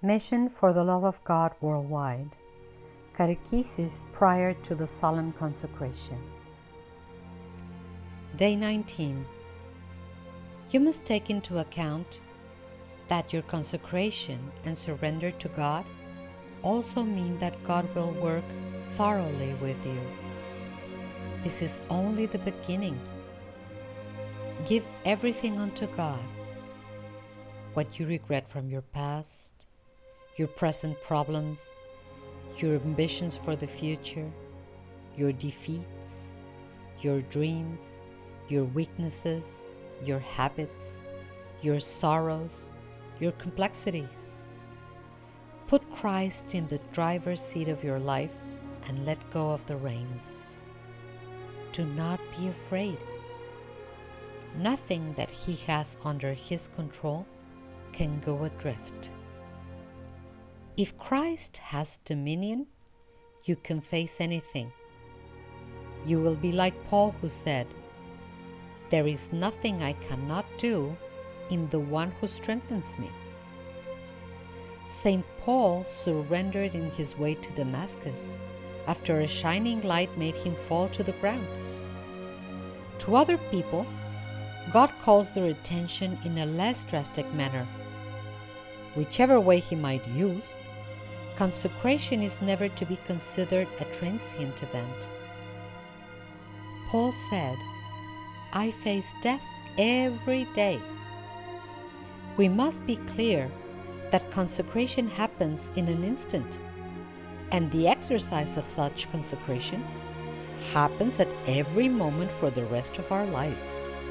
Mission for the Love of God Worldwide. Catechesis prior to the solemn consecration. Day 19. You must take into account that your consecration and surrender to God also mean that God will work thoroughly with you. This is only the beginning. Give everything unto God. What you regret from your past, your present problems, your ambitions for the future, your defeats, your dreams, your weaknesses, your habits, your sorrows, your complexities. Put Christ in the driver's seat of your life and let go of the reins. Do not be afraid. Nothing that He has under His control can go adrift. If Christ has dominion, you can face anything. You will be like Paul, who said, "There is nothing I cannot do in the one who strengthens me." St. Paul surrendered in his way to Damascus after a shining light made him fall to the ground. To other people, God calls their attention in a less drastic manner. Whichever way He might use, consecration is never to be considered a transient event. Paul said, "I face death every day." We must be clear that consecration happens in an instant, and the exercise of such consecration happens at every moment for the rest of our lives.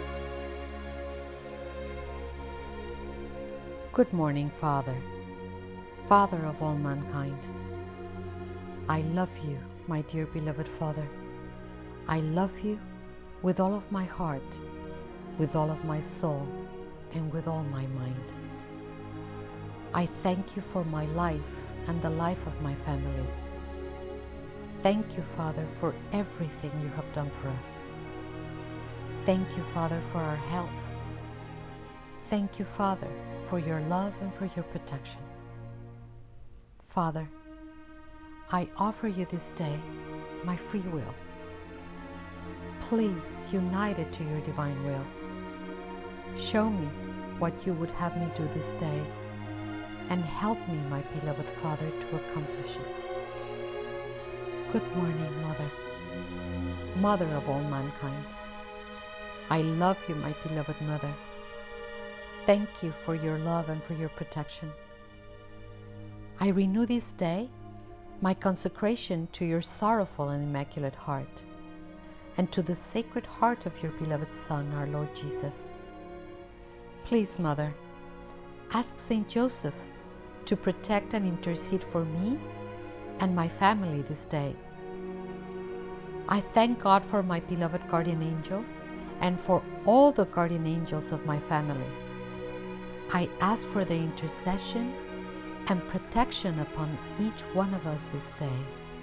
Good morning, Father, Father of all mankind. I love you, my dear beloved Father. I love you with all of my heart, with all of my soul, and with all my mind. I thank you for my life and the life of my family. Thank you, Father, for everything you have done for us. Thank you, Father, for our health. Thank you, Father, for your love and for your protection. Father, I offer you this day my free will. Please unite it to your divine will. Show me what you would have me do this day, and help me, my beloved Father, to accomplish it. Good morning, Mother, Mother of all mankind. I love you, my beloved Mother. Thank you for your love and for your protection. I renew this day my consecration to your sorrowful and immaculate heart, and to the sacred heart of your beloved Son, our Lord Jesus. Please, Mother, ask Saint Joseph to protect and intercede for me and my family this day. I thank God for my beloved guardian angel and for all the guardian angels of my family. I ask for their intercession and protection upon each one of us this day.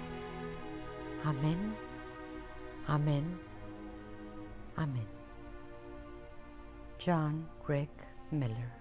Amen, amen, amen. John Rick Miller.